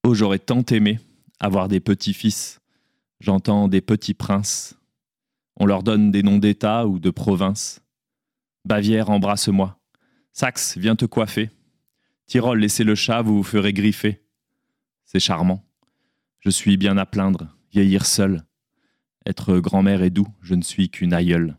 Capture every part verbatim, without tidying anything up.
Oh, j'aurais tant aimé avoir des petits-fils. J'entends des petits princes. On leur donne des noms d'État ou de province. Bavière, embrasse-moi. Saxe, viens te coiffer. Tyrol, laissez le chat, vous vous ferez griffer. C'est charmant. Je suis bien à plaindre, vieillir seul. Être grand-mère est doux, je ne suis qu'une aïeule.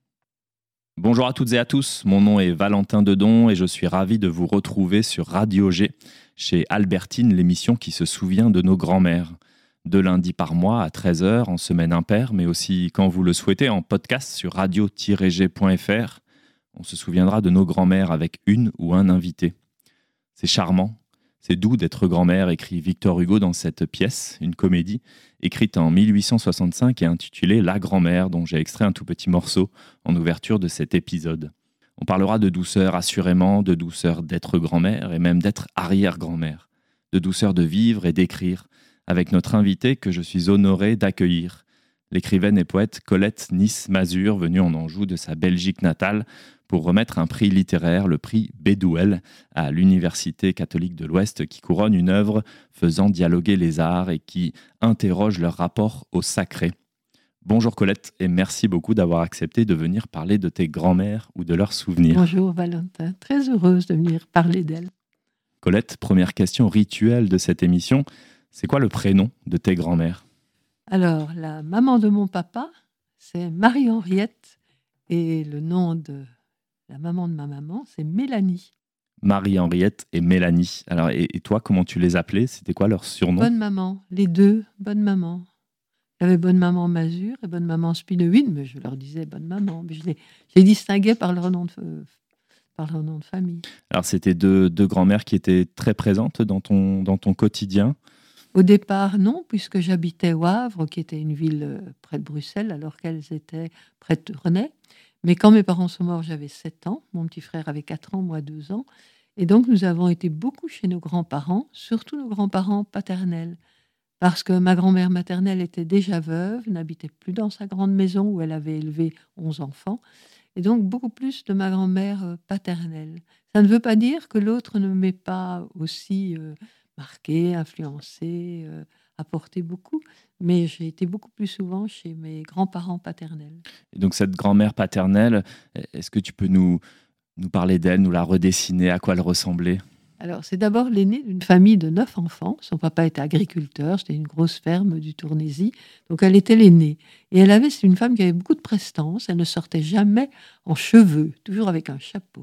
Bonjour à toutes et à tous, mon nom est Valentin Dedon et je suis ravi de vous retrouver sur Radio G, chez Albertine, l'émission qui se souvient de nos grands-mères. Deux lundis par mois à treize heures en semaine impaire, mais aussi quand vous le souhaitez en podcast sur radio tiret g point f r. On se souviendra de nos grands-mères avec une ou un invité. C'est charmant, c'est doux d'être grand-mère, écrit Victor Hugo dans cette pièce, une comédie, écrite en mille huit cent soixante-cinq et intitulée La grand-mère, dont j'ai extrait un tout petit morceau en ouverture de cet épisode. On parlera de douceur assurément, de douceur d'être grand-mère et même d'être arrière-grand-mère, de douceur de vivre et d'écrire, avec notre invitée que je suis honoré d'accueillir, l'écrivaine et poète Colette Nice-Mazur, venue en Anjou de sa Belgique natale, pour remettre un prix littéraire, le prix Bédouel, à l'Université catholique de l'Ouest, qui couronne une œuvre faisant dialoguer les arts et qui interroge leur rapport au sacré. Bonjour Colette, et merci beaucoup d'avoir accepté de venir parler de tes grands-mères ou de leurs souvenirs. Bonjour Valentin, très heureuse de venir parler d'elles. Colette, première question rituelle de cette émission, c'est quoi le prénom de tes grands-mères ? Alors, la maman de mon papa, c'est Marie-Henriette, et le nom de la maman de ma maman, c'est Mélanie. Marie-Henriette et Mélanie. Alors, et, et toi, comment tu les appelais ? C'était quoi leur surnom ? Bonne maman, les deux, bonne maman. Il y avait bonne maman Mazur et bonne maman Spinowin, mais je leur disais bonne maman. Mais je les, je les distinguais par leur nom de, par leur nom de famille. Alors, c'était deux, deux grand-mères qui étaient très présentes dans ton, dans ton quotidien ? Au départ, non, puisque j'habitais au Havre, qui était une ville près de Bruxelles, alors qu'elles étaient près de Rennes. Mais quand mes parents sont morts, j'avais sept ans. Mon petit frère avait quatre ans, moi deux ans. Et donc, nous avons été beaucoup chez nos grands-parents, surtout nos grands-parents paternels. Parce que ma grand-mère maternelle était déjà veuve, n'habitait plus dans sa grande maison où elle avait élevé onze enfants. Et donc, beaucoup plus de ma grand-mère paternelle. Ça ne veut pas dire que l'autre ne m'est pas aussi euh, marqué, influencé, euh, apporté beaucoup. Mais j'ai été beaucoup plus souvent chez mes grands-parents paternels. Et donc, cette grand-mère paternelle, est-ce que tu peux nous, nous parler d'elle, nous la redessiner, à quoi elle ressemblait ? Alors, c'est d'abord l'aînée d'une famille de neuf enfants. Son papa était agriculteur, c'était une grosse ferme du Tournésie. Donc, elle était l'aînée. Et elle avait, c'est une femme qui avait beaucoup de prestance. Elle ne sortait jamais en cheveux, toujours avec un chapeau.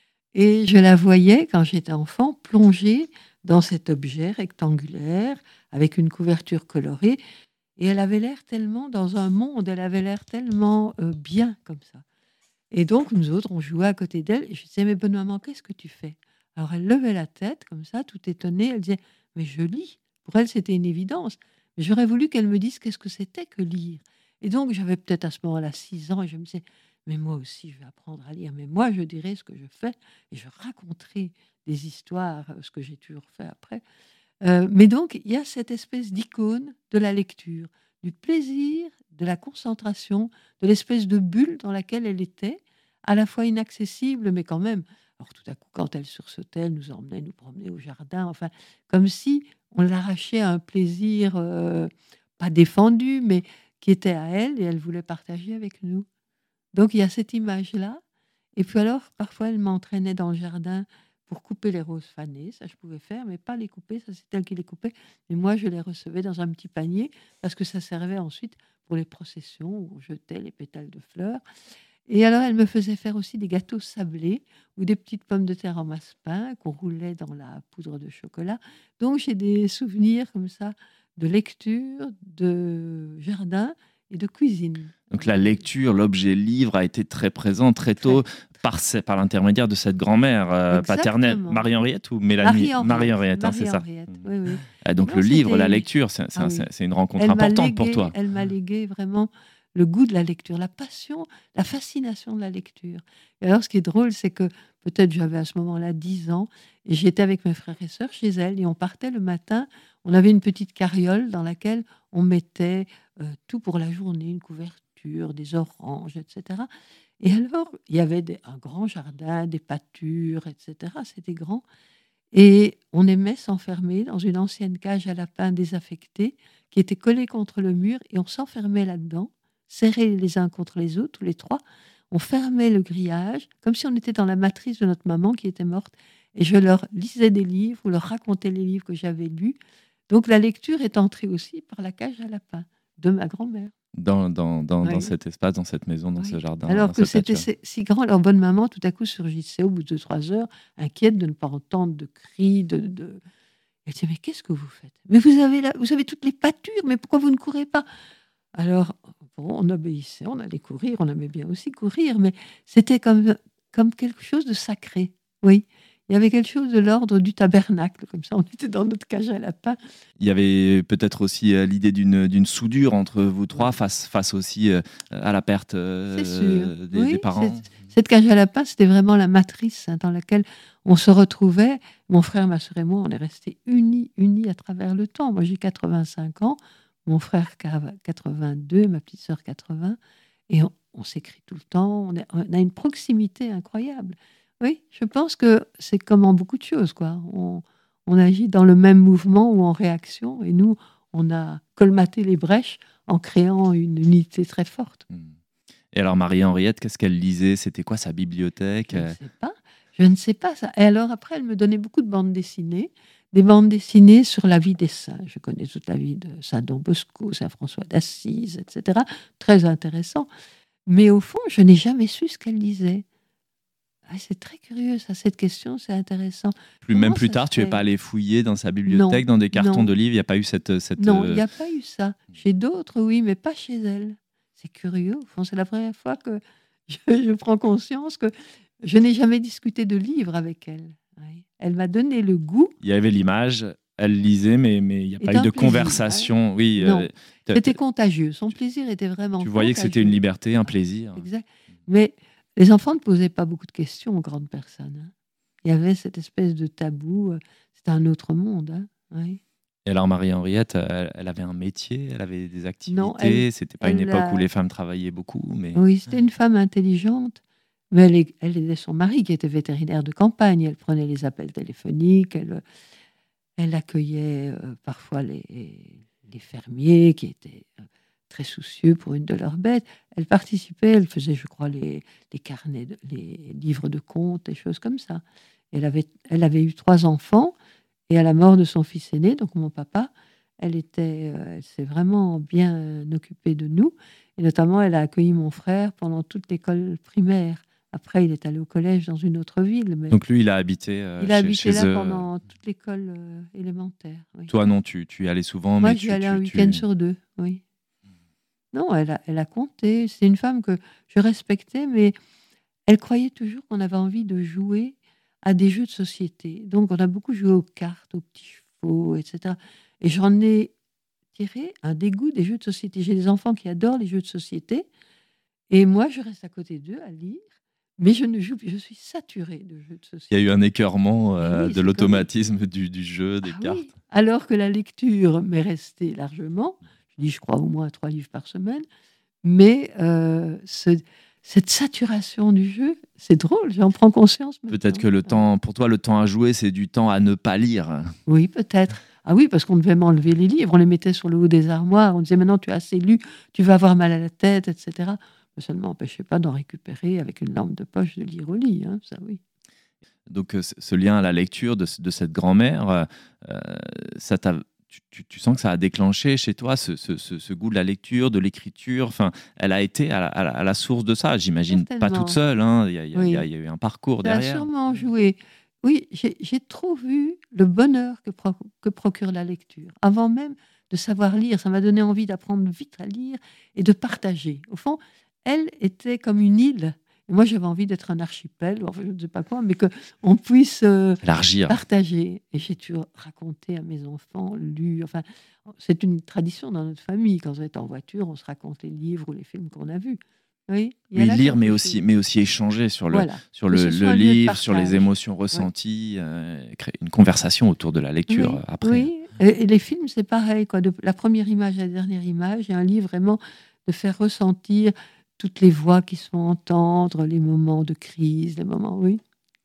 Et je la voyais, quand j'étais enfant, plongée dans cet objet rectangulaire, avec une couverture colorée. Et elle avait l'air tellement dans un monde, elle avait l'air tellement euh, bien comme ça. Et donc, nous autres, on jouait à côté d'elle. Et je disais, mais bonne maman, qu'est-ce que tu fais ? Alors, elle levait la tête, comme ça, tout étonnée. Elle disait, mais je lis. Pour elle, c'était une évidence. Mais j'aurais voulu qu'elle me dise qu'est-ce que c'était que lire. Et donc, j'avais peut-être à ce moment-là six ans. Et je me disais, mais moi aussi, je vais apprendre à lire. Mais moi, je dirai ce que je fais. Et je raconterai des histoires, ce que j'ai toujours fait après. Euh, mais donc, il y a cette espèce d'icône de la lecture, du plaisir, de la concentration, de l'espèce de bulle dans laquelle elle était, à la fois inaccessible, mais quand même. Alors tout à coup, quand elle sursautait, elle nous emmenait nous promener au jardin, enfin, comme si on l'arrachait à un plaisir euh, pas défendu, mais qui était à elle et elle voulait partager avec nous. Donc il y a cette image-là. Et puis alors, parfois, elle m'entraînait dans le jardin pour couper les roses fanées. Ça, je pouvais faire, mais pas les couper. Ça, c'est elle qui les coupait. Mais moi, je les recevais dans un petit panier parce que ça servait ensuite pour les processions où on jetait les pétales de fleurs. Et alors, elle me faisait faire aussi des gâteaux sablés ou des petites pommes de terre en massepain qu'on roulait dans la poudre de chocolat. Donc, j'ai des souvenirs comme ça de lecture, de jardin et de cuisine. Donc la lecture, l'objet livre a été très présent très tôt par, par l'intermédiaire de cette grand-mère euh, paternelle. Marie-Henriette ou Mélanie ? Marie-Henriette, Marie-Henriette, hein, c'est ça. Oui, oui. Ah, donc non, le livre, la lecture, c'est, c'est, ah, oui. c'est une rencontre elle importante légué, pour toi. Elle m'a légué vraiment le goût de la lecture, la passion, la fascination de la lecture. Et alors, ce qui est drôle, c'est que peut-être j'avais à ce moment-là dix ans, et j'étais avec mes frères et sœurs chez elle, et on partait le matin. On avait une petite carriole dans laquelle on mettait euh, tout pour la journée, une couverture, des oranges, et cetera. Et alors, il y avait des, un grand jardin, des pâtures, et cetera. C'était grand. Et on aimait s'enfermer dans une ancienne cage à lapins désaffectée qui était collée contre le mur, et on s'enfermait là-dedans, serrés les uns contre les autres, tous les trois. On fermait le grillage, comme si on était dans la matrice de notre maman qui était morte. Et je leur lisais des livres ou leur racontais les livres que j'avais lus. Donc la lecture est entrée aussi par la cage à lapins de ma grand-mère. Dans, dans, dans, Oui. dans cet espace, dans cette maison, dans Oui. ce jardin. Alors dans que cette c'était nature. si grand, leur bonne maman tout à coup surgissait au bout de trois heures, inquiète de ne pas entendre de cris, de... de... Elle disait, mais qu'est-ce que vous faites? Mais vous avez, la... vous avez toutes les pâtures, mais pourquoi vous ne courez pas? Alors, bon, on obéissait, on allait courir, on aimait bien aussi courir, mais c'était comme, comme quelque chose de sacré. Oui, il y avait quelque chose de l'ordre du tabernacle, comme ça, on était dans notre cage à lapins. Il y avait peut-être aussi euh, l'idée d'une, d'une soudure entre vous trois, face, face aussi euh, à la perte euh, C'est sûr. des, Oui, des parents. cette, cette cage à lapins, c'était vraiment la matrice hein, dans laquelle on se retrouvait. Mon frère, ma soeur et moi, on est restés unis, unis à travers le temps. Moi, j'ai quatre-vingt-cinq ans, mon frère quatre-vingt-deux, ma petite sœur quatre-vingts, et on, on s'écrit tout le temps. On, est, on a une proximité incroyable. Oui, je pense que c'est comme en beaucoup de choses, quoi. On, on agit dans le même mouvement ou en réaction, et nous, on a colmaté les brèches en créant une unité très forte. Et alors, Marie-Henriette, qu'est-ce qu'elle lisait? C'était quoi sa bibliothèque? Je ne sais pas. Je ne sais pas ça. Et alors, après, elle me donnait beaucoup de bandes dessinées, des bandes dessinées sur la vie des saints. Je connais toute la vie de Saint Don Bosco, Saint François d'Assise, et cetera. Très intéressant. Mais au fond, je n'ai jamais su ce qu'elle lisait. Ah, c'est très curieux, ça, cette question, c'est intéressant. Plus, Comment même plus ça tard, se tu n'es fait? pas allé fouiller dans sa bibliothèque, Non, dans des cartons non. de livres? Il n'y a pas eu cette... cette Non, il euh, n'y a pas eu ça. Chez d'autres, oui, mais pas chez elle. C'est curieux. Au fond, c'est la première fois que je, je prends conscience que je n'ai jamais discuté de livres avec elle. Oui. Elle m'a donné le goût. Il y avait l'image, elle lisait, mais mais il n'y a Et pas eu d'un de plaisir, conversation. Oui, Non, euh, t'as- c'était t'as- contagieux. Son plaisir était vraiment tu voyais que c'était une contagieux. liberté, un plaisir. Exact. Mais les enfants ne posaient pas beaucoup de questions aux grandes personnes. hein. Il y avait cette espèce de tabou. euh, C'était un autre monde. hein. Oui. Et alors, Marie-Henriette, elle, elle avait un métier, elle avait des activités. Non, elle- C'était pas une elle époque où a- les femmes travaillaient beaucoup, mais Oui, c'était une femme intelligente, mais elle, est- elle aidait son mari qui était vétérinaire de campagne. Elle prenait les appels téléphoniques, elle, elle accueillait euh, parfois les, les fermiers qui étaient euh, très soucieux pour une de leurs bêtes. Elle participait, elle faisait, je crois, les, les carnets, de- les livres de contes, des choses comme ça. Elle avait, elle avait eu trois enfants, et à la mort de son fils aîné, donc mon papa, elle était, euh, elle s'est vraiment bien occupée de nous. Et notamment, elle a accueilli mon frère pendant toute l'école primaire. Après, il est allé au collège dans une autre ville. Mais donc lui, il a habité euh, il a chez, habité chez là eux. pendant toute l'école euh, élémentaire. oui. Toi, non, tu, tu y allais souvent, Moi, mais j'y tu, allais un tu, week-end tu- sur deux, oui. Non, elle a, elle a compté. C'est une femme que je respectais, mais elle croyait toujours qu'on avait envie de jouer à des jeux de société. Donc, on a beaucoup joué aux cartes, aux petits chevaux, et cetera. Et j'en ai tiré un dégoût des jeux de société. J'ai des enfants qui adorent les jeux de société, et moi, je reste à côté d'eux à lire, mais je ne joue plus. Je suis saturée de jeux de Il y société. a eu un écœurement euh, Mais oui, de c'est l'automatisme du, du jeu, des Ah cartes. oui, alors que la lecture m'est restée largement. Je lis, je crois, au moins trois livres par semaine. Mais euh, ce- cette saturation du jeu, c'est drôle, j'en prends conscience maintenant. Peut-être que le temps, pour toi, le temps à jouer, c'est du temps à ne pas lire. Oui, peut-être. Ah oui, parce qu'on devait m'enlever les livres, on les mettait sur le haut des armoires, on disait maintenant tu as assez lu, tu vas avoir mal à la tête, et cetera. Mais ça ne m'empêchait pas d'en récupérer avec une lampe de poche de lire au lit, hein, ça oui. Donc, euh, c- ce lien à la lecture de, ce- de cette grand-mère, euh, euh, ça t'a- tu, tu- tu sens que ça a déclenché chez toi ce, ce- ce- ce goût de la lecture, de l'écriture. Enfin, elle a été à la, à la- à la source de ça, j'imine. Pas Certainement. toute seule, hein. Il y, a- il y a- Oui. il y a- il y a eu un parcours Ça a derrière. sûrement joué. Oui, j'ai j'ai trop vu le bonheur que, pro- que procure la lecture. Avant même de savoir lire, ça m'a donné envie d'apprendre vite à lire et de partager. Au fond, elle était comme une île. Et moi, j'avais envie d'être un archipel, enfin, je ne sais pas quoi, mais qu'on puisse euh, Élargir. partager. Et j'ai toujours raconté à mes enfants, lu. Enfin, c'est une tradition dans notre famille. Quand on est en voiture, on se raconte les livres ou les films qu'on a vus. Oui, il y a Oui, là lire, quelque mais chose. aussi, mais aussi échanger sur le, Voilà. sur Que le, ce soit le un lieu de livre, sur les partage. émotions ressenties, euh, créer une conversation autour de la lecture Oui, euh, après. oui. Et, et les films, c'est pareil, quoi. De la première image à la dernière image, et un livre vraiment de faire ressentir toutes les voix qui se font entendre, les moments de crise, les moments, oui.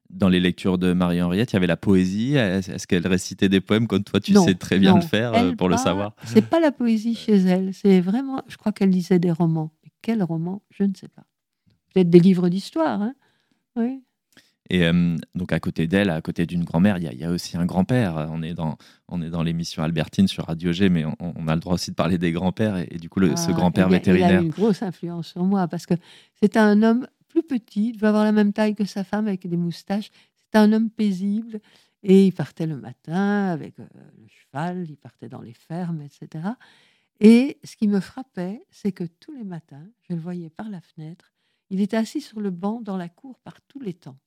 dans les lectures de Marie-Henriette, il y avait la poésie. Est-ce qu'elle récitait des poèmes comme toi, tu non, sais très bien non. le faire Elle pour pas, le savoir? C'est pas la poésie chez elle. C'est vraiment, je crois qu'elle lisait des romans. Mais quels romans? Je ne sais pas. Peut-être des livres d'histoire, hein. Oui. Et euh, donc à côté d'elle, à côté d'une grand-mère, il y, y a aussi un grand-père. On est dans, on est dans l'émission Albertine sur Radio G, mais on, on a le droit aussi de parler des grands-pères. Et, et du coup, le, ce Ah, grand-père il, a, il a eu vétérinaire. une grosse influence sur moi parce que c'était un homme plus petit, il devait avoir la même taille que sa femme avec des moustaches. C'était un homme paisible et il partait le matin avec euh, le cheval, il partait dans les fermes, et cetera. Et ce qui me frappait, c'est que tous les matins, je le voyais par la fenêtre, il était assis sur le banc dans la cour par tous les temps.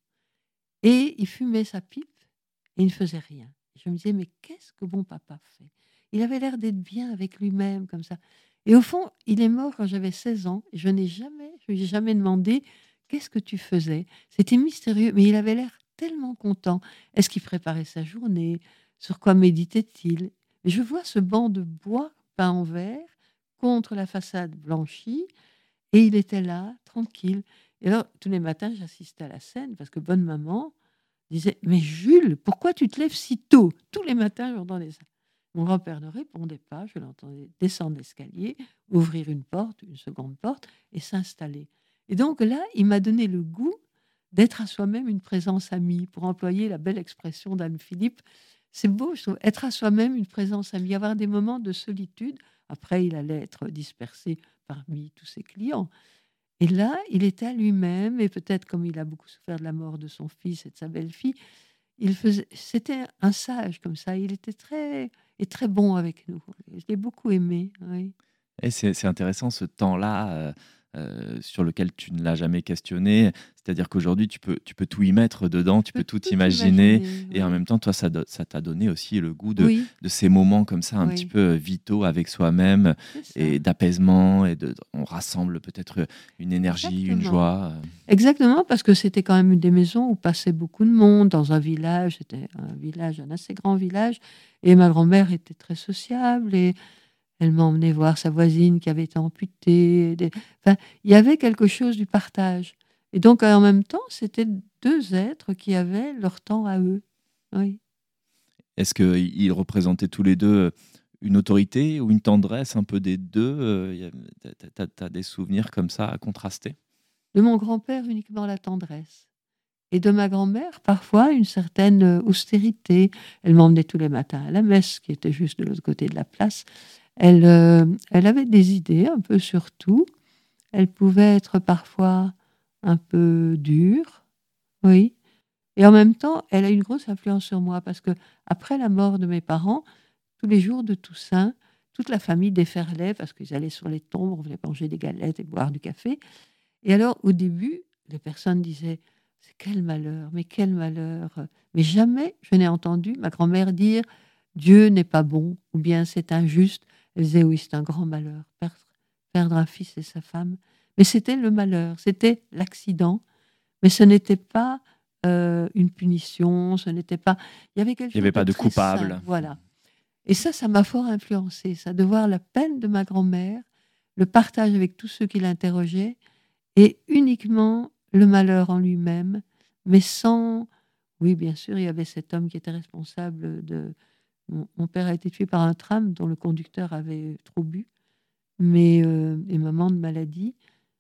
Et il fumait sa pipe et il ne faisait rien. Je me disais, mais qu'est-ce que bon papa fait? Il avait l'air d'être bien avec lui-même, comme ça. Et au fond, il est mort quand j'avais seize ans. Et je n'ai jamais, je lui ai jamais demandé, qu'est-ce que tu faisais? C'était mystérieux, mais il avait l'air tellement content. Est-ce qu'il préparait sa journée? Sur quoi méditait-il? Et je vois ce banc de bois peint en vert contre la façade blanchie. Et il était là, tranquille. Et alors, tous les matins, j'assistais à la scène parce que bonne maman disait, mais Jules, pourquoi tu te lèves si tôt? Tous les matins, j'entendais ça. Mon grand-père ne répondait pas. Je l'entendais descendre l'escalier, ouvrir une porte, une seconde porte et s'installer. Et donc là, il m'a donné le goût d'être à soi-même une présence amie, pour employer la belle expression d'Anne Philippe. C'est beau, je trouve, être à soi-même une présence amie, avoir des moments de solitude. Après, il allait être dispersé parmi tous ses clients. Et là, il était à lui-même, et peut-être comme il a beaucoup souffert de la mort de son fils et de sa belle-fille, il faisait, c'était un sage comme ça. Il était très et très bon avec nous. Je l'ai beaucoup aimé. Oui. Et c'est, c'est intéressant ce temps-là euh, euh, sur lequel tu ne l'as jamais questionné. C'est-à-dire qu'aujourd'hui, tu peux, tu peux tout y mettre dedans, tu Je peux peux tout tout imaginer. imaginer. Et en Oui. même temps, toi, ça, do- ça t'a donné aussi le goût de, Oui, de ces moments comme ça, un petit oui, peu euh, vitaux avec soi-même, c'est ça. et d'apaisement. Et de, on rassemble peut-être une énergie, une Exactement. joie. euh. Exactement, parce que c'était quand même une des maisons où passait beaucoup de monde dans un village. C'était un village, un assez grand village. Et ma grand-mère était très sociable et elle m'emmenait voir sa voisine qui avait été amputée. Des- Enfin, il y avait quelque chose du partage. Et donc, en même temps, c'était deux êtres qui avaient leur temps à eux. Oui. Est-ce qu'ils représentaient tous les deux une autorité ou une tendresse, un peu des deux? euh, y a- t'as, t'as- t'as des souvenirs comme ça à contraster? De mon grand-père, uniquement la tendresse. Et de ma grand-mère, parfois, une certaine euh, austérité. Elle m'emmenait tous les matins à la messe, qui était juste de l'autre côté de la place. Elle, euh, elle avait des idées un peu sur tout. Elle pouvait être parfois un peu dure, oui. Et en même temps, elle a une grosse influence sur moi parce que après la mort de mes parents, tous les jours de Toussaint, toute la famille déferlait parce qu'ils allaient sur les tombes, on venait manger des galettes et boire du café. Et alors, au début, les personnes disaient, c'est quel malheur, mais quel malheur. Mais jamais je n'ai entendu ma grand-mère dire, Dieu n'est pas bon, ou bien c'est injuste. Elle disait, oui, c'est un grand malheur, perdre, perdre un fils et sa femme. Mais c'était le malheur, c'était l'accident, mais ce n'était pas euh, une punition, ce n'était pas... Il y avait quelque Il n'y chose avait de pas de très sain, coupable. voilà. Et ça, ça m'a fort influencé, ça, de voir la peine de ma grand-mère, le partage avec tous ceux qui l'interrogeaient, et uniquement le malheur en lui-même, mais sans... Oui, bien sûr, il y avait cet homme qui était responsable de... Mon, mon père a été tué par un tram dont le conducteur avait trop bu, mais euh, et maman de maladie.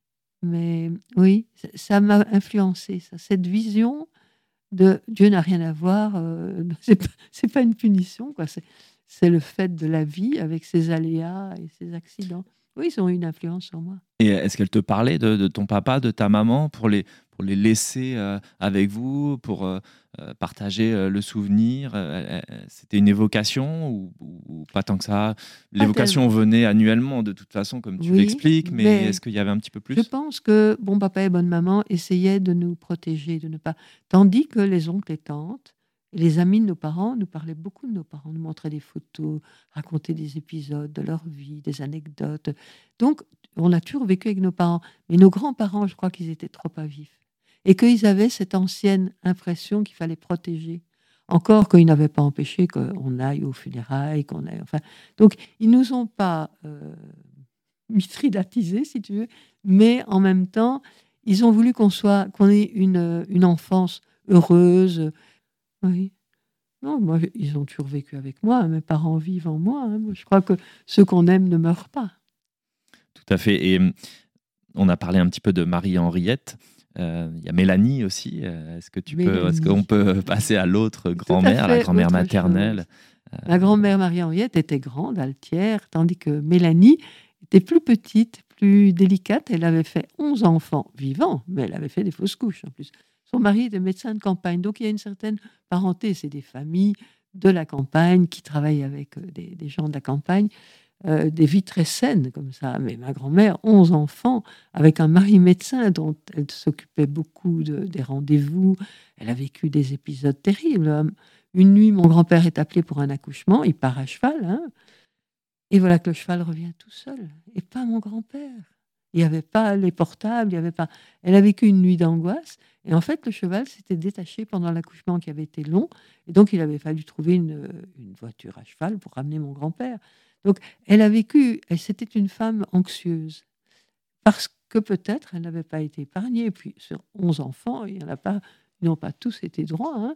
Mais oui, ça ça m'a influencé, ça. Cette vision de Dieu n'a rien à voir, euh, c'est pas, c'est pas une punition, quoi. C'est, c'est le fait de la vie avec ses aléas et ses accidents. Oui, ils ont eu une influence sur moi. Et est-ce qu'elle te parlait de, de ton papa, de ta maman, pour les, pour les laisser euh, avec vous, pour euh, euh, partager euh, le souvenir? Euh, euh, C'était une évocation ou, ou- ou pas tant que ça? Pas L'évocation tellement. venait annuellement, de toute façon, comme tu Oui, l'expliques, mais mais est-ce qu'il y avait un petit peu je plus? pense que bon papa et bonne maman essayaient de nous protéger, de ne pas. Tandis que les oncles et tantes, et les amis de nos parents nous parlaient beaucoup de nos parents, nous montraient des photos, racontaient des épisodes de leur vie, des anecdotes. Donc, on a toujours vécu avec nos parents. Mais nos grands-parents, je crois qu'ils étaient trop à vif. Et qu'ils avaient cette ancienne impression qu'il fallait protéger. Encore qu'ils n'avaient pas empêché qu'on aille aux funérailles, qu'on aille. Enfin, donc, ils nous ont pas. euh, Mithridatisés, si tu veux, mais en même temps, ils ont voulu qu'on soit, qu'on ait une, une enfance heureuse. Oui. Non, moi, ils ont toujours vécu avec moi. Mes parents vivent en moi. Hein. Je crois que ceux qu'on aime ne meurent pas. Tout à fait. Et on a parlé un petit peu de Marie-Henriette. Euh, il y a Mélanie aussi. Euh, est-ce que tu Mélanie. peux, est-ce qu'on peut passer à l'autre grand-mère, la grand-mère maternelle? euh... Ma grand-mère Marie-Henriette était grande, altière, tandis que Mélanie était plus petite, plus délicate. Elle avait fait onze enfants vivants, mais elle avait fait des fausses couches en plus. Son mari était médecin de campagne, donc il y a une certaine parenté. C'est des familles de la campagne qui travaillent avec des, des gens de la campagne. Euh, des vies très saines comme ça. Mais ma grand-mère, onze enfants, avec un mari médecin dont elle s'occupait beaucoup de, des rendez-vous. Elle a vécu des épisodes terribles. Une nuit, mon grand-père est appelé pour un accouchement. Il part à cheval. Hein, et voilà que le cheval revient tout seul. Et pas mon grand-père. Il n'y avait pas les portables. Il y avait pas... Elle a vécu une nuit d'angoisse. Et en fait, le cheval s'était détaché pendant l'accouchement qui avait été long. Et donc, il avait fallu trouver une, une voiture à cheval pour ramener mon grand-père. Donc, elle a vécu, et c'était une femme anxieuse, parce que peut-être elle n'avait pas été épargnée. Et puis, sur onze enfants, il y en a pas, ils n'ont pas tous été droits. Hein.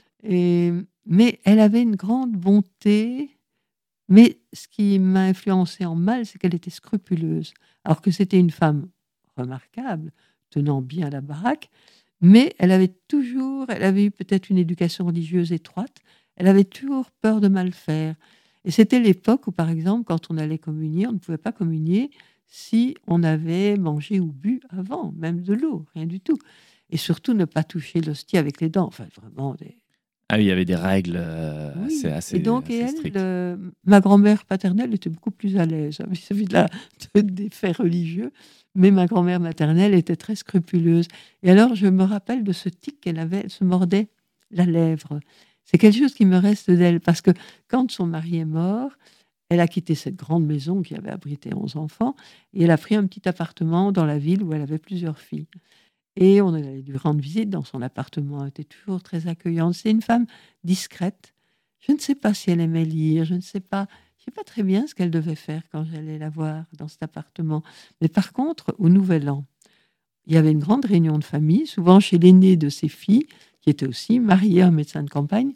Et, mais elle avait une grande bonté. Mais ce qui m'a influencée en mal, c'est qu'elle était scrupuleuse. Alors que c'était une femme remarquable, tenant bien la baraque, mais elle avait toujours, elle avait eu peut-être une éducation religieuse étroite, elle avait toujours peur de mal faire. Et c'était l'époque où, par exemple, quand on allait communier, on ne pouvait pas communier si on avait mangé ou bu avant, même de l'eau, rien du tout. Et surtout, ne pas toucher l'hostie avec les dents. Enfin, vraiment des... Ah oui, il y avait des règles euh, oui. assez, assez, et donc, assez et elle, strictes. Euh, ma grand-mère paternelle était beaucoup plus à l'aise vis-à-vis de la, de, des faits religieux, mais ma grand-mère maternelle était très scrupuleuse. Et alors, je me rappelle de ce tic qu'elle avait, elle se mordait la lèvre. C'est quelque chose qui me reste d'elle, parce que quand son mari est mort, elle a quitté cette grande maison qui avait abrité onze enfants, et elle a pris un petit appartement dans la ville où elle avait plusieurs filles. Et on allait lui rendre visite dans son appartement. Elle était toujours très accueillante. C'est une femme discrète. Je ne sais pas si elle aimait lire. Je ne sais pas. Je ne sais pas très bien ce qu'elle devait faire quand j'allais la voir dans cet appartement. Mais par contre, au Nouvel An, il y avait une grande réunion de famille, souvent chez l'aînée de ses filles, qui était aussi mariée à un médecin de campagne.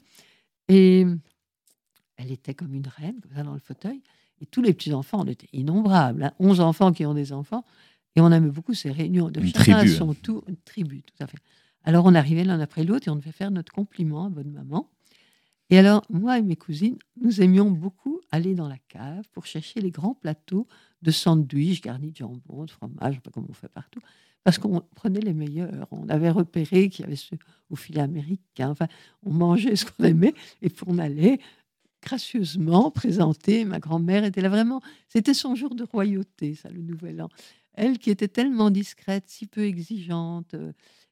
Et elle était comme une reine, comme ça, dans le fauteuil. Et tous les petits-enfants, on était innombrables. Hein, onze enfants qui ont des enfants. Et on aimait beaucoup ces réunions de une chacun tribu. à son tour, une tribu, tout à fait. Alors on arrivait l'un après l'autre et on devait faire notre compliment à bonne maman. Et alors, moi et mes cousines, nous aimions beaucoup aller dans la cave pour chercher les grands plateaux de sandwich garnis de jambon, de fromage, je sais pas comment on fait partout, parce qu'on prenait les meilleurs. On avait repéré qu'il y avait ceux au filet américain. Enfin, on mangeait ce qu'on aimait et puis on allait gracieusement présenter. Ma grand-mère était là vraiment. C'était son jour de royauté, ça, le Nouvel An. Elle qui était tellement discrète, si peu exigeante, euh,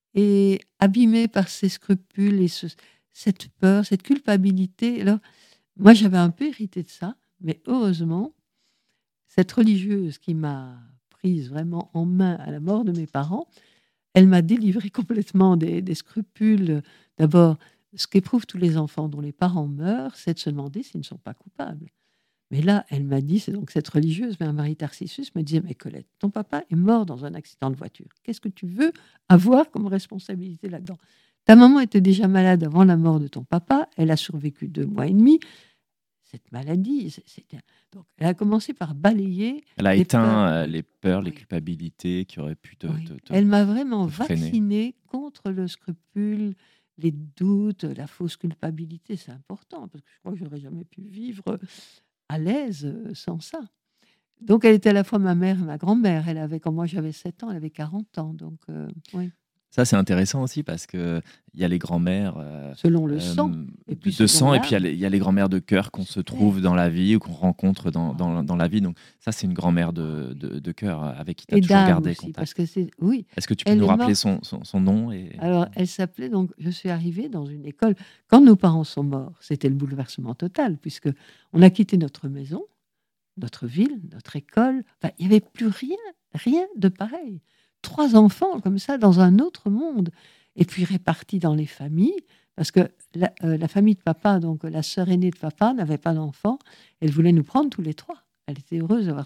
et abîmée par ses scrupules et ce, cette peur, cette culpabilité. Alors, moi, j'avais un peu hérité de ça, mais heureusement, cette religieuse qui m'a prise vraiment en main à la mort de mes parents, elle m'a délivré complètement des, des scrupules. D'abord, ce qu'éprouvent tous les enfants dont les parents meurent, c'est de se demander s'ils ne sont pas coupables. Mais là, elle m'a dit, c'est donc cette religieuse, Mère Marie Tarcissus, me disait, mais Colette, ton papa est mort dans un accident de voiture. Qu'est-ce que tu veux avoir comme responsabilité là-dedans? Ta maman était déjà malade avant la mort de ton papa. Elle a survécu deux mois et demi. Cette maladie, c'était... Donc, elle a commencé par balayer. Elle a les éteint peurs. euh, les peurs, les Oui. culpabilités qui auraient pu te. Oui. te- te- Elle m'a vraiment te freiner. vaccinée contre le scrupule, les doutes, la fausse culpabilité. C'est important parce que je crois que j'aurais jamais pu vivre à l'aise euh, sans ça. Donc, elle était à la fois ma mère et ma grand-mère. Elle avait, quand moi j'avais sept ans, elle avait quarante ans. Donc, euh, oui. Ça, c'est intéressant aussi parce qu'il y a les grands-mères euh, Selon le euh, sang. Et puis de selon sang, et l'âge. puis il y a les- il y, a les grands-mères de cœur qu'on se trouve dans la vie ou qu'on rencontre dans, dans, dans la vie. Donc, ça, c'est une grand-mère de, de, de cœur avec qui tu as Et toujours d'âme gardé aussi, contact. parce que c'est... Oui. Est-ce que tu peux Elle nous est rappeler morte. son, son, son nom et... Alors, elle s'appelait, donc, je suis arrivée dans une école. Quand nos parents sont morts, c'était le bouleversement total, puisque on a quitté notre maison, notre ville, notre école. Enfin, il n'y avait plus rien, rien de pareil. Trois enfants comme ça dans un autre monde, et puis répartis dans les familles, parce que la, euh, la famille de papa, donc la sœur aînée de papa, n'avait pas d'enfants. Elle voulait nous prendre tous les trois. Elle était heureuse d'avoir.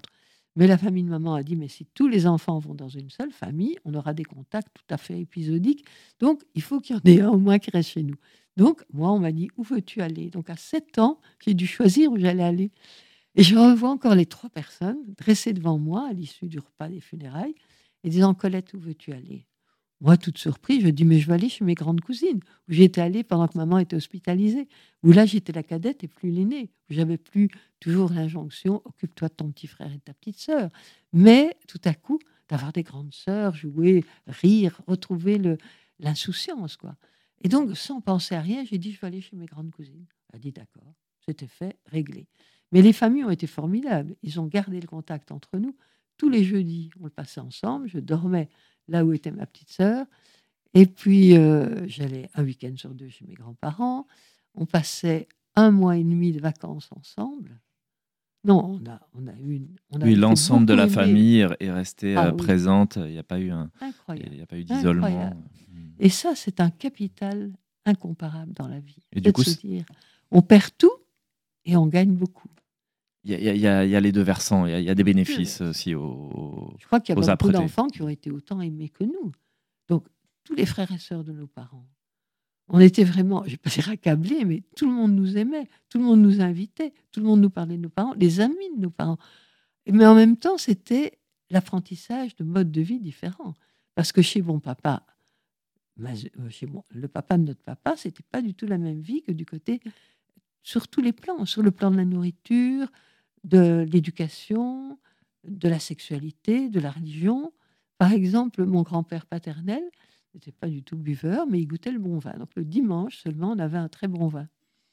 Mais la famille de maman a dit, mais si tous les enfants vont dans une seule famille, on aura des contacts tout à fait épisodiques. Donc, il faut qu'il y en ait un au moins qui reste chez nous. Donc, moi, on m'a dit, où veux-tu aller? Donc, à sept ans, j'ai dû choisir où j'allais aller. Et je revois encore les trois personnes dressées devant moi à l'issue du repas des funérailles et disant, Colette, où veux-tu aller? Moi, toute surprise, je dis, mais je vais aller chez mes grandes cousines, où j'étais allée pendant que maman était hospitalisée, où là, j'étais la cadette et plus l'aînée, où j'avais plus toujours l'injonction, occupe-toi de ton petit frère et de ta petite sœur. Mais tout à coup, d'avoir des grandes sœurs, jouer, rire, retrouver le, l'insouciance, quoi. Et donc, sans penser à rien, j'ai dit, je vais aller chez mes grandes cousines. Elle a dit, d'accord, c'était fait, réglé. Mais les familles ont été formidables. Ils ont gardé le contact entre nous. Tous les jeudis, on le passait ensemble. Je dormais là où était ma petite sœur. Et puis, euh, j'allais un week-end sur deux chez mes grands-parents. On passait un mois et demi de vacances ensemble. Non, on a, on a eu une... On a Oui, l'ensemble de la aimé. famille est resté ah, euh, oui. présente. Il n'y a pas eu un, Incroyable. il n'y a pas eu d'isolement. Incroyable. Et ça, c'est un capital incomparable dans la vie. Et du coup, de se dire, on perd tout et on gagne beaucoup. Il y, y, y, y a les deux versants, il y, y a des bénéfices aussi aux Je crois qu'il y a beaucoup apprêtés. d'enfants qui ont été autant aimés que nous. Donc, tous les frères et sœurs de nos parents, on était vraiment, je ne vais pas dire accablés, mais tout le monde nous aimait, tout le monde nous invitait, tout le monde nous parlait de nos parents, les amis de nos parents. Mais en même temps, c'était l'apprentissage de modes de vie différents. Parce que chez mon papa, chez mon, le papa de notre papa, ce n'était pas du tout la même vie que du côté, sur tous les plans, sur le plan de la nourriture, de l'éducation, de la sexualité, de la religion. Par exemple, mon grand-père paternel n'était pas du tout buveur, mais il goûtait le bon vin. Donc le dimanche seulement, on avait un très bon vin.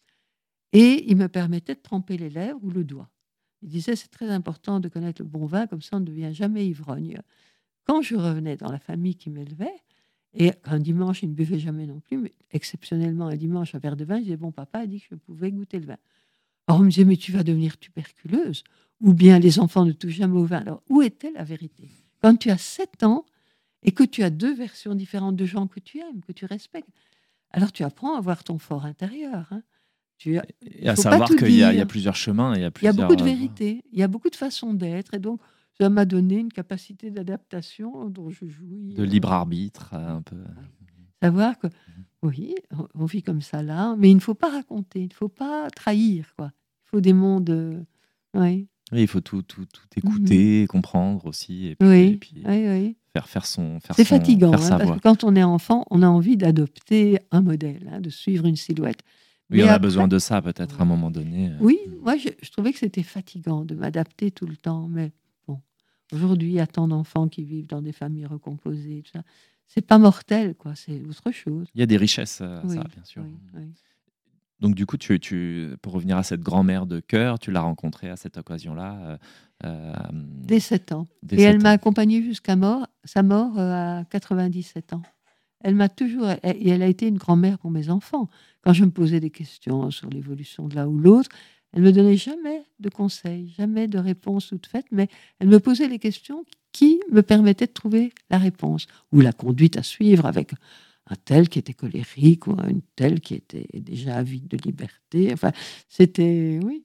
Et il me permettait de tremper les lèvres ou le doigt. Il disait, c'est très important de connaître le bon vin, comme ça on ne devient jamais ivrogne. Quand je revenais dans la famille qui m'élevait, et un dimanche, il ne buvait jamais non plus, mais exceptionnellement un dimanche, un verre de vin, je disais, bon, papa a dit que je pouvais goûter le vin. Alors on me disait, mais tu vas devenir tuberculeuse, ou bien les enfants ne touchent jamais au vin. Alors où était la vérité? Quand tu as sept ans et que tu as deux versions différentes de gens que tu aimes, que tu respectes, alors tu apprends à voir ton fort intérieur. Hein. Tu as, et à savoir qu'il y, y a plusieurs chemins. Il y a, plusieurs... il y a beaucoup de vérités, il y a beaucoup de façons d'être, et donc ça m'a donné une capacité d'adaptation dont je jouis. De libre arbitre, un peu. Savoir que, oui, on vit comme ça là, mais il ne faut pas raconter, il ne faut pas trahir, quoi. Il faut des mondes... Euh, ouais. Oui, il faut tout, tout, tout écouter, mmh. comprendre aussi, et puis, oui, et puis oui, oui. faire, faire son faire C'est son, fatigant, faire hein, sa parce voix. que quand on est enfant, on a envie d'adopter un modèle, hein, de suivre une silhouette. Oui, mais on a après, besoin de ça peut-être à un moment donné. Oui, moi je, je trouvais que c'était fatigant de m'adapter tout le temps, mais bon, aujourd'hui, il y a tant d'enfants qui vivent dans des familles recomposées, tout ça. C'est pas mortel, quoi, c'est autre chose. Il y a des richesses à oui, ça, bien sûr. Oui, oui. Donc du coup, tu, tu, pour revenir à cette grand-mère de cœur, tu l'as rencontrée à cette occasion-là euh, Dès sept ans. Dès et sept elle ans. m'a accompagnée jusqu'à mort, sa mort euh, à quatre-vingt-dix-sept ans. Elle m'a toujours, et elle a été une grand-mère pour mes enfants. Quand je me posais des questions sur l'évolution de l'un ou l'autre, elle me donnait jamais de conseils, jamais de réponses toutes faites, mais elle me posait les questions qui me permettaient de trouver la réponse ou la conduite à suivre avec un tel qui était colérique ou une telle qui était déjà avide de liberté. Enfin, c'était, oui.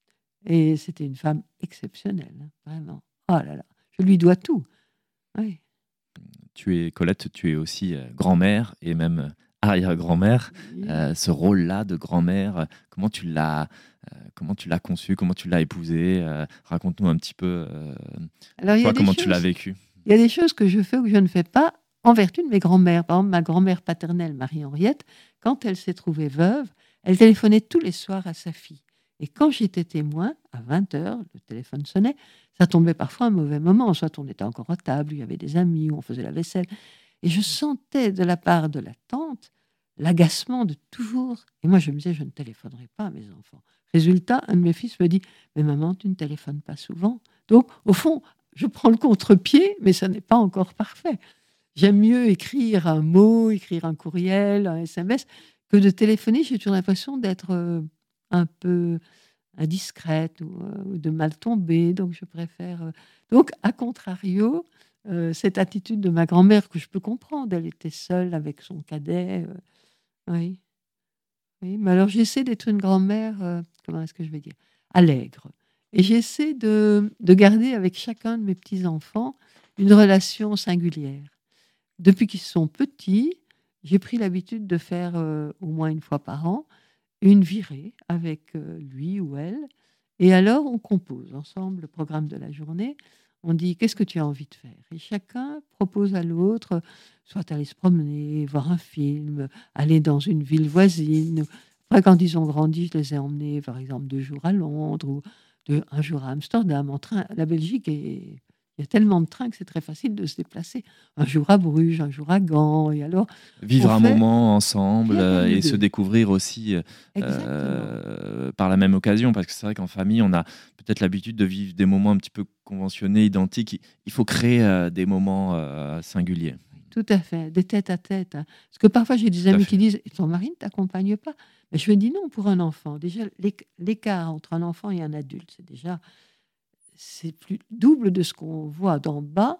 Et c'était une femme exceptionnelle, hein, vraiment. Oh là là, je lui dois tout. Oui. Tu es, Colette, tu es aussi euh, grand-mère et même euh, arrière-grand-mère. Oui. Euh, ce rôle-là de grand-mère, comment tu l'as, euh, comment tu l'as conçu, comment tu l'as épousé euh, Raconte-nous un petit peu, euh, Alors, toi, comment choses, tu l'as vécu. Il y a des choses que je fais ou que je ne fais pas en vertu de mes grand-mères. Par exemple, ma grand-mère paternelle, Marie-Henriette, quand elle s'est trouvée veuve, elle téléphonait tous les soirs à sa fille. Et quand j'étais témoin, à vingt heures, le téléphone sonnait, ça tombait parfois à un mauvais moment. Soit on était encore à table, il y avait des amis, ou on faisait la vaisselle. Et je sentais de la part de la tante l'agacement de toujours. Et moi, je me disais, je ne téléphonerai pas à mes enfants. Résultat, un de mes fils me dit, mais maman, tu ne téléphones pas souvent. Donc, au fond, je prends le contre-pied, mais ça n'est pas encore parfait. J'aime mieux écrire un mot, écrire un courriel, un S M S, que de téléphoner. J'ai toujours l'impression d'être euh, un peu indiscrète ou, euh, ou de mal tomber. Donc, je préfère... Euh... Donc, à contrario, euh, cette attitude de ma grand-mère que je peux comprendre, elle était seule avec son cadet. Euh, oui. oui. Mais alors, j'essaie d'être une grand-mère, euh, comment est-ce que je vais dire, allègre. Et j'essaie de, de garder avec chacun de mes petits-enfants une relation singulière. Depuis qu'ils sont petits, j'ai pris l'habitude de faire euh, au moins une fois par an une virée avec euh, lui ou elle. Et alors, on compose ensemble le programme de la journée. On dit, qu'est-ce que tu as envie de faire? Et chacun propose à l'autre, soit aller se promener, voir un film, aller dans une ville voisine. Après, quand ils ont grandi, je les ai emmenés, par exemple, deux jours à Londres ou deux, un jour à Amsterdam en train. La Belgique, est, il y a tellement de trains que c'est très facile de se déplacer. Un jour à Bruges, un jour à Gand. Et alors, Vivre un moment ensemble euh, et deux. se découvrir aussi euh, par la même occasion, parce que c'est vrai qu'en famille, on a peut-être l'habitude de vivre des moments un petit peu conventionnés, identiques. Il faut créer euh, des moments euh, singuliers. Tout à fait, des têtes à tête. Hein. Parce que parfois, j'ai des Tout amis qui disent « ton mari ne t'accompagne pas ?» Mais je me dis non, pour un enfant. Déjà, l'écart entre un enfant et un adulte, c'est déjà c'est plus double de ce qu'on voit d'en bas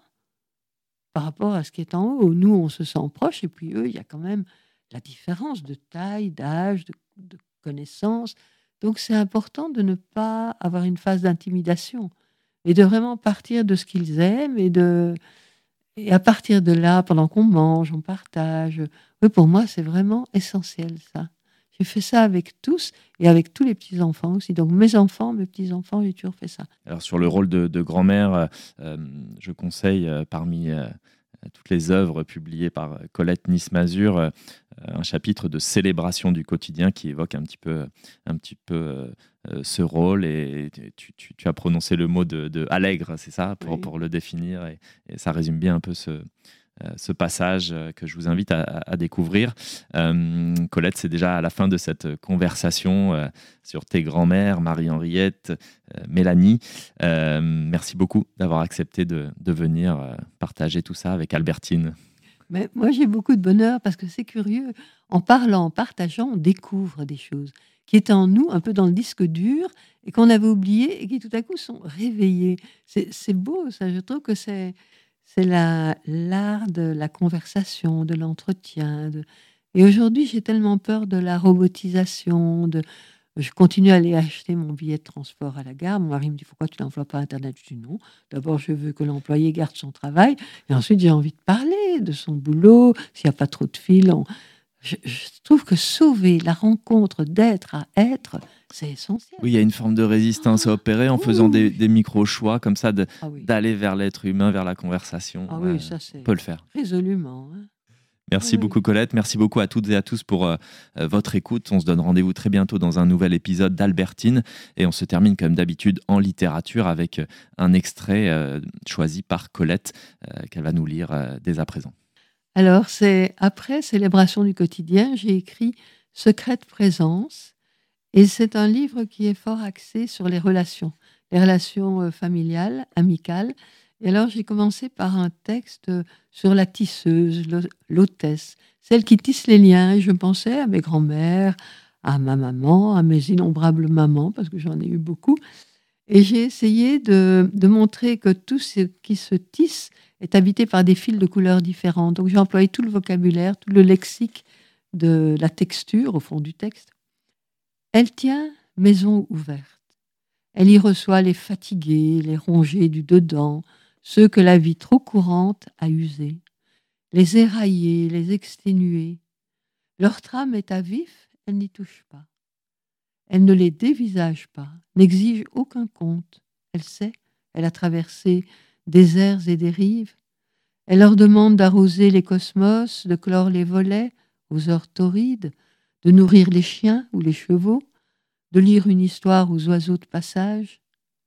par rapport à ce qui est en haut. Nous, on se sent proche, et puis eux, il y a quand même la différence de taille, d'âge, de, de connaissance. Donc, c'est important de ne pas avoir une phase d'intimidation et de vraiment partir de ce qu'ils aiment et de... Et à partir de là, pendant qu'on mange, on partage. Oui, pour moi, c'est vraiment essentiel, ça. J'ai fait ça avec tous et avec tous les petits-enfants aussi. Donc, mes enfants, mes petits-enfants, j'ai toujours fait ça. Alors, sur le rôle de, de grand-mère, euh, je conseille euh, parmi euh, toutes les œuvres publiées par Colette Nice-Mazur euh, un chapitre de célébration du quotidien qui évoque un petit peu, un petit peu euh, ce rôle. Et tu, tu, tu as prononcé le mot de, de allègre, c'est ça, pour, Oui. pour le définir. Et, et ça résume bien un peu ce, euh, ce passage que je vous invite à, à découvrir. Euh, Colette, c'est déjà à la fin de cette conversation euh, sur tes grands-mères, Marie-Henriette, euh, Mélanie. Euh, merci beaucoup d'avoir accepté de, de venir euh, partager tout ça avec Albertine. Mais moi, j'ai beaucoup de bonheur parce que c'est curieux. En parlant, en partageant, on découvre des choses qui étaient en nous, un peu dans le disque dur, et qu'on avait oubliées et qui tout à coup sont réveillées. C'est beau, ça. Je trouve que c'est c'est l'art de la conversation, de l'entretien. De... Et aujourd'hui, j'ai tellement peur de la robotisation. De... Je continue à aller acheter mon billet de transport à la gare. Mon mari me dit, pourquoi tu n'emploies pas Internet? Je dis non. D'abord, je veux que l'employé garde son travail. Et ensuite, j'ai envie de parler de son boulot, s'il n'y a pas trop de fil. On... Je, je trouve que sauver la rencontre d'être à être, c'est essentiel. Oui, il y a une forme de résistance à opérer en Ouh. faisant des, des micro-choix comme ça, de, Ah oui. d'aller vers l'être humain, vers la conversation. Ah oui, euh, ça c'est on peut le faire. résolument. Hein. Merci Oui. beaucoup Colette, merci beaucoup à toutes et à tous pour euh, votre écoute. On se donne rendez-vous très bientôt dans un nouvel épisode d'Albertine et on se termine comme d'habitude en littérature avec un extrait euh, choisi par Colette euh, qu'elle va nous lire euh, dès à présent. Alors c'est après Célébration du quotidien, j'ai écrit Secrète présence et c'est un livre qui est fort axé sur les relations, les relations euh, familiales, amicales. Et alors, j'ai commencé par un texte sur la tisseuse, l'hôtesse, celle qui tisse les liens. Et je pensais à mes grands-mères, à ma maman, à mes innombrables mamans, parce que j'en ai eu beaucoup. Et j'ai essayé de, de montrer que tout ce qui se tisse est habité par des fils de couleurs différentes. Donc, j'ai employé tout le vocabulaire, tout le lexique de la texture au fond du texte. Elle tient maison ouverte. Elle y reçoit les fatigués, les rongés du dedans, ceux que la vie trop courante a usés, les éraillés, les exténués. Leur trame est à vif, elle n'y touche pas. Elle ne les dévisage pas, n'exige aucun compte. Elle sait, elle a traversé déserts et des rives. Elle leur demande d'arroser les cosmos, de clore les volets aux heures torrides, de nourrir les chiens ou les chevaux, de lire une histoire aux oiseaux de passage.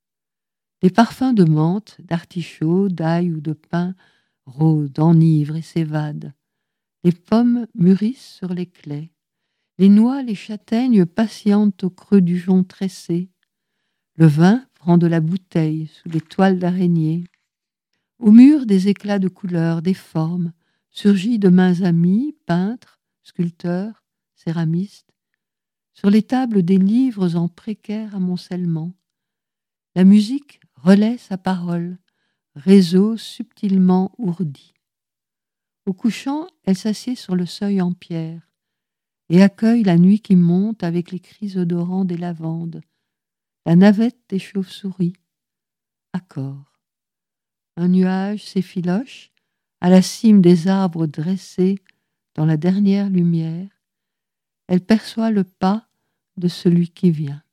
Les parfums de menthe, d'artichaut, d'ail ou de pin rôdent, enivrent et s'évadent. Les pommes mûrissent sur les claies. Les noix, les châtaignes patientent au creux du jonc tressé. Le vin prend de la bouteille sous les toiles d'araignée. Au mur, des éclats de couleurs, des formes, surgis de mains amies, peintres, sculpteurs, céramistes. Sur les tables, des livres en précaire amoncellement. La musique relaie sa parole, réseau subtilement ourdi. Au couchant, elle s'assied sur le seuil en pierre et accueille la nuit qui monte avec les cris odorants des lavandes. la navette des chauves-souris. Accord. Un nuage s'effiloche à la cime des arbres dressés dans la dernière lumière. Elle perçoit le pas de celui qui vient.